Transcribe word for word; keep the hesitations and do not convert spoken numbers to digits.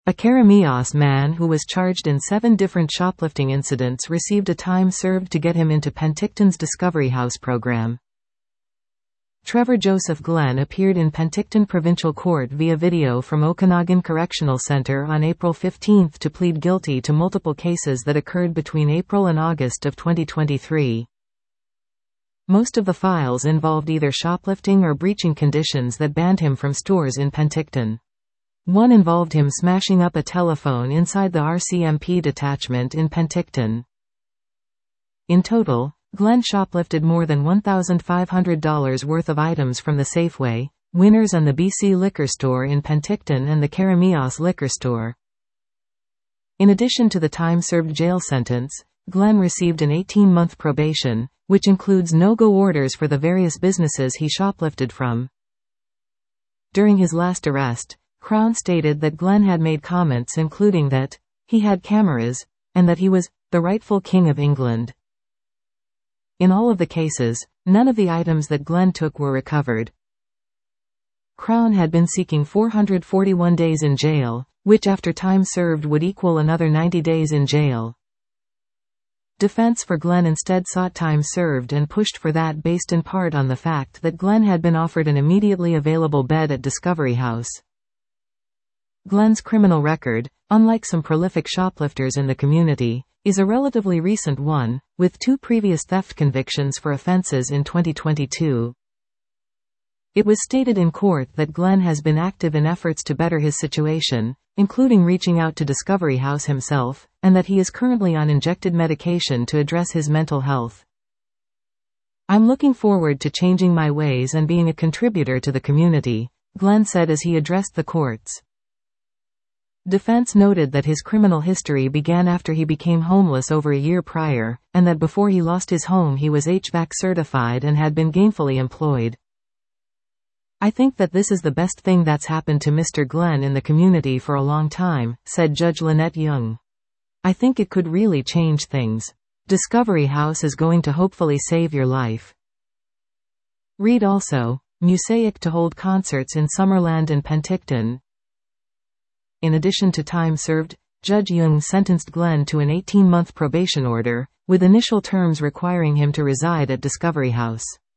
A Karamios man who was charged in seven different shoplifting incidents received a time served to get him into Penticton's Discovery House program. Trevor Joseph Glenn appeared in Penticton Provincial Court via video from Okanagan Correctional Center on April fifteenth to plead guilty to multiple cases that occurred between April and August of twenty twenty-three. Most of the files involved either shoplifting or breaching conditions that banned him from stores in Penticton. One involved him smashing up a telephone inside the R C M P detachment in Penticton. In total, Glenn shoplifted more than one thousand five hundred dollars worth of items from the Safeway, Winners and the B C Liquor Store in Penticton and the Karamios Liquor Store. In addition to the time-served jail sentence, Glenn received an eighteen-month probation, which includes no-go orders for the various businesses he shoplifted from. During his last arrest, Crown stated that Glenn had made comments including that he had cameras, and that he was the rightful king of England. In all of the cases, none of the items that Glenn took were recovered. Crown had been seeking four hundred forty-one days in jail, which after time served would equal another ninety days in jail. Defense for Glenn instead sought time served and pushed for that based in part on the fact that Glenn had been offered an immediately available bed at Discovery House. Glenn's criminal record, unlike some prolific shoplifters in the community, is a relatively recent one, with two previous theft convictions for offenses in twenty twenty-two. It was stated in court that Glenn has been active in efforts to better his situation, including reaching out to Discovery House himself, and that he is currently on injected medication to address his mental health. "I'm looking forward to changing my ways and being a contributor to the community," Glenn said as he addressed the courts. Defense noted that his criminal history began after he became homeless over a year prior, and that before he lost his home he was H V A C certified and had been gainfully employed. "I think that this is the best thing that's happened to Mister Glenn in the community for a long time," said Judge Lynette Young. "I think it could really change things. Discovery House is going to hopefully save your life." Read also, Mosaic to hold concerts in Summerland and Penticton. In addition to time served, Judge Young sentenced Glenn to an eighteen-month probation order, with initial terms requiring him to reside at Discovery House.